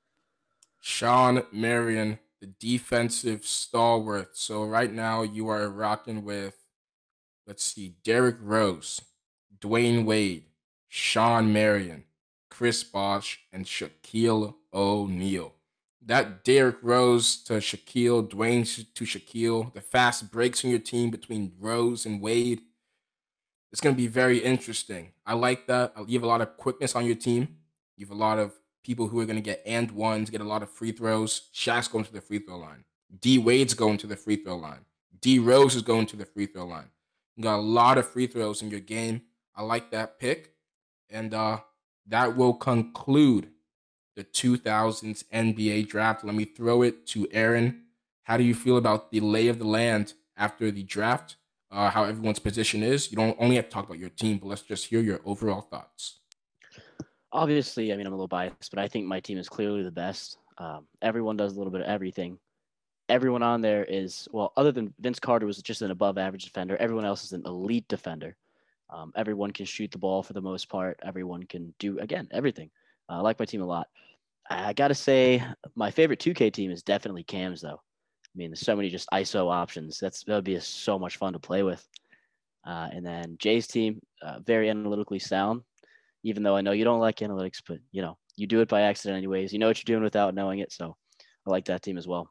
Shawn Marion, the defensive stalwart. So right now you are rocking with, let's see, Derrick Rose, Dwayne Wade, Shawn Marion, Chris Bosh, and Shaquille O'Neal. That Derrick Rose to Shaquille, Dwayne to Shaquille, the fast breaks in your team between Rose and Wade. It's going to be very interesting. I like that. You have a lot of quickness on your team. You have a lot of people who are going to get and ones, get a lot of free throws. Shaq's going to the free throw line. D Wade's going to the free throw line. D Rose is going to the free throw line. You got a lot of free throws in your game. I like that pick. And uh, that will conclude the two thousands N B A draft. Let me throw it to Aaron. How do you feel about the lay of the land after the draft? Uh, how everyone's position is? You don't only have to talk about your team, but let's just hear your overall thoughts. Obviously, I mean, I'm a little biased, but I think my team is clearly the best. Um, everyone does a little bit of everything. Everyone on there is, well, other than Vince Carter was just an above average defender, everyone else is an elite defender. Um, everyone can shoot the ball for the most part. Everyone can do, again, everything. Uh, I like my team a lot. I, I got to say, my favorite two K team is definitely Cam's, though. I mean, there's so many just I S O options. That's That would be a, so much fun to play with. Uh, and then Jay's team, uh, very analytically sound, even though I know you don't like analytics, but, you know, you do it by accident anyways. You know what you're doing without knowing it. So I like that team as well.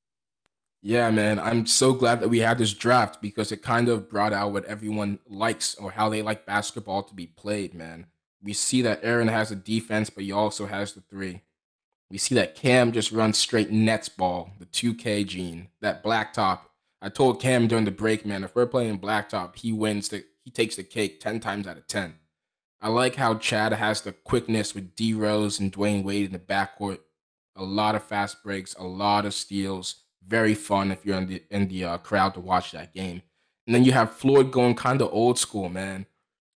Yeah, man. I'm so glad that we had this draft because it kind of brought out what everyone likes or how they like basketball to be played, man. We see that Aaron has a defense, but he also has the three. We see that Cam just runs straight Nets ball, the two K gene, that blacktop. I told Cam during the break, man, if we're playing blacktop, he wins the he takes the cake ten times out of ten. I like how Chad has the quickness with D Rose and Dwayne Wade in the backcourt. A lot of fast breaks, a lot of steals. Very fun if you're in the in the uh, crowd to watch that game. And then you have Floyd going kind of old school, man.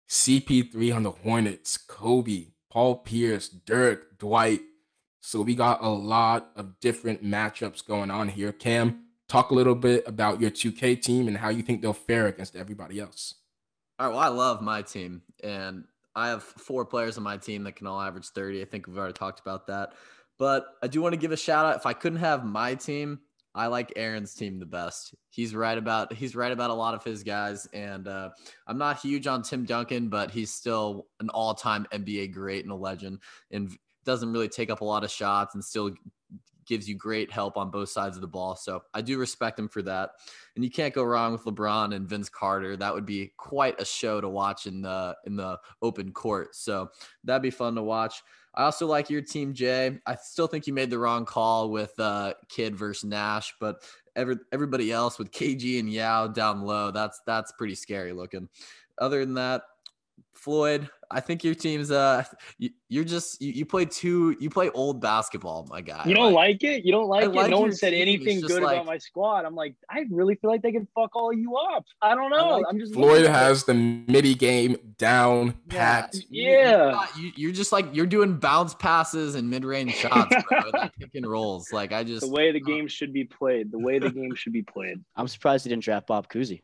C P three on the Hornets, Kobe, Paul Pierce, Dirk, Dwight. So we got a lot of different matchups going on here. Cam, talk a little bit about your two K team and how you think they'll fare against everybody else. All right, well, I love my team, and I have four players on my team that can all average thirty. I think we've already talked about that. But I do want to give a shout out. If I couldn't have my team, I like Aaron's team the best. He's right about he's right about a lot of his guys, and uh, I'm not huge on Tim Duncan, but he's still an all-time N B A great and a legend, and doesn't really take up a lot of shots and still gives you great help on both sides of the ball. So I do respect him for that. And you can't go wrong with LeBron and Vince Carter. That would be quite a show to watch in the in the open court. So that'd be fun to watch. I also like your team, Jay. I still think you made the wrong call with uh, Kidd versus Nash, but every, everybody else with K G and Yao down low, that's that's pretty scary looking. Other than that, Floyd, I think your team's uh you, you're just you, you play too you play old basketball, my guy. You don't like, like it? You don't like I it? like No one your said team. anything It's good just like- about my squad. I'm like, I really feel like they can fuck all you up. I don't know. like I'm just Floyd looking at has the midi game down pat. it. You- Yeah. you're, not- you, you're just like you're doing bounce passes and mid-range shots, bro, with like pick and rolls. Like I just The way the game should be played. The way the game should be played. I'm surprised he didn't draft Bob Cousy.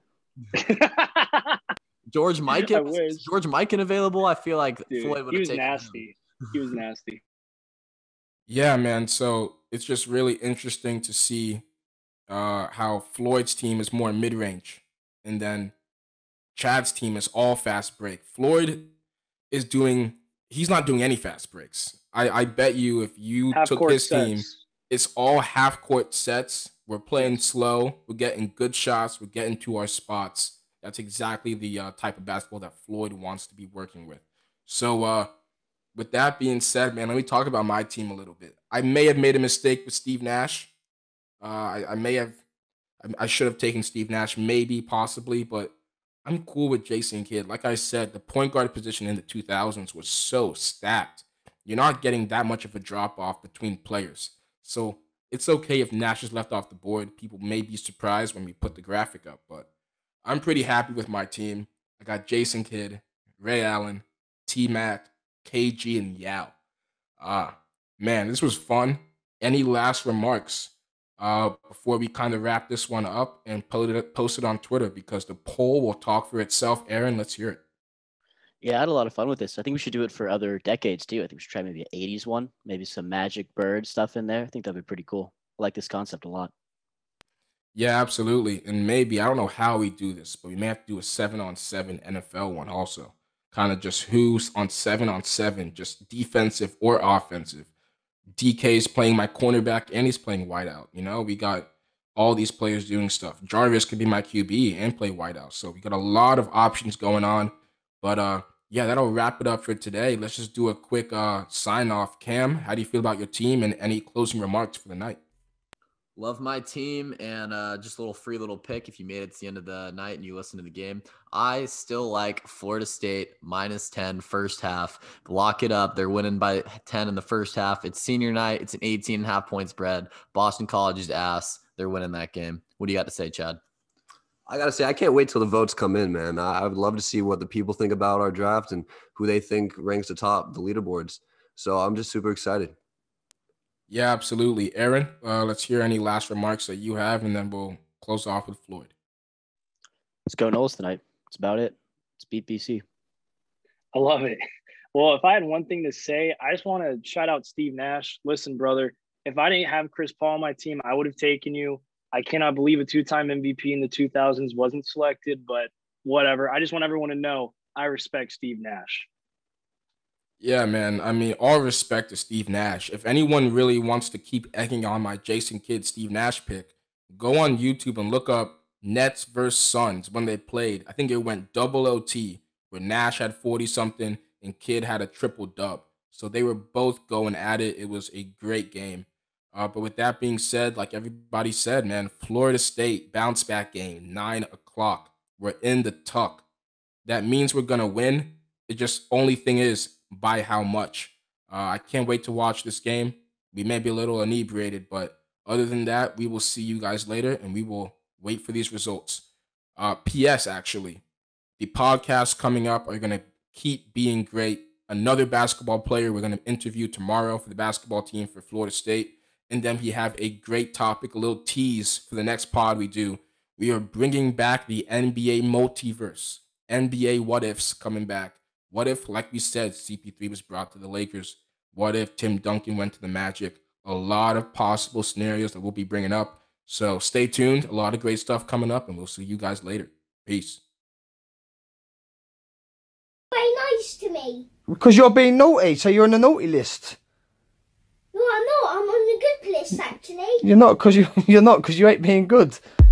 George I Mikan wish. is George Mikan available. I feel like Dude, Floyd would he have was taken him. nasty. He was nasty. Yeah, man. So it's just really interesting to see uh, how Floyd's team is more mid range, and then Chad's team is all fast break. Floyd is doing, he's not doing any fast breaks. I, I bet you if you Half took court his team, sets. it's all half court sets. We're playing slow. We're getting good shots. We're getting to our spots. That's exactly the uh, type of basketball that Floyd wants to be working with. So, uh, with that being said, man, let me talk about my team a little bit. I may have made a mistake with Steve Nash. Uh, I, I may have, I, I should have taken Steve Nash, maybe, possibly, but I'm cool with Jason Kidd. Like I said, the point guard position in the two thousands was so stacked. You're not getting that much of a drop off between players. So it's okay if Nash is left off the board. People may be surprised when we put the graphic up, but I'm pretty happy with my team. I got Jason Kidd, Ray Allen, T-Mac, K G, and Yao. Ah, man, this was fun. Any last remarks uh, before we kind of wrap this one up and post it, post it on Twitter? Because the poll will talk for itself. Aaron, let's hear it. Yeah, I had a lot of fun with this. I think we should do it for other decades too. I think we should try maybe an eighties one, maybe some Magic Bird stuff in there. I think that'd be pretty cool. I like this concept a lot. Yeah, absolutely. And maybe, I don't know how we do this, but we may have to do a seven on seven N F L one also. Kind of just who's on seven on seven, just defensive or offensive. D K's playing my cornerback and he's playing wideout. You know, we got all these players doing stuff. Jarvis could be my Q B and play wideout. So we got a lot of options going on. But uh, yeah, that'll wrap it up for today. Let's just do a quick uh, sign off. Cam, how do you feel about your team and any closing remarks for the night? Love my team, and uh, just a little free little pick if you made it to the end of the night and you listen to the game. I still like Florida State minus ten first half. Lock it up. They're winning by ten in the first half. It's senior night. It's an eighteen and a half point spread. Boston College's ass. They're winning that game. What do you got to say, Chad? I got to say, I can't wait till the votes come in, man. I, I would love to see what the people think about our draft and who they think ranks atop the leaderboards. So I'm just super excited. Yeah, absolutely. Aaron, uh, let's hear any last remarks that you have, and then we'll close off with Floyd. Let's go Noles tonight. That's about it. Let's beat B C. I love it. Well, if I had one thing to say, I just want to shout out Steve Nash. Listen, brother, if I didn't have Chris Paul on my team, I would have taken you. I cannot believe a two-time M V P in the two thousands wasn't selected, but whatever. I just want everyone to know I respect Steve Nash. Yeah, man. I mean, all respect to Steve Nash. If anyone really wants to keep egging on my Jason Kidd Steve Nash pick, go on YouTube and look up Nets versus Suns when they played. I think it went double O T, where Nash had forty-something and Kidd had a triple dub. So they were both going at it. It was a great game. Uh, but with that being said, like everybody said, man, Florida State bounce back game, nine o'clock. We're in the tuck. That means we're going to win. It just only thing is, by how much. Uh, I can't wait to watch this game. We may be a little inebriated, but other than that, we will see you guys later, and we will wait for these results. Uh, P S actually, the podcasts coming up are going to keep being great. Another basketball player we're going to interview tomorrow for the basketball team for Florida State. And then we have a great topic, a little tease for the next pod we do. We are bringing back the N B A multiverse. N B A what ifs coming back. What if, like we said, C P three was brought to the Lakers? What if Tim Duncan went to the Magic? A lot of possible scenarios that we'll be bringing up. So stay tuned. A lot of great stuff coming up, and we'll see you guys later. Peace. Very nice to me. Because you're being naughty, so you're on the naughty list. No, I'm not. I'm on the good list, actually. You're not, because you, you're not, because you ain't being good.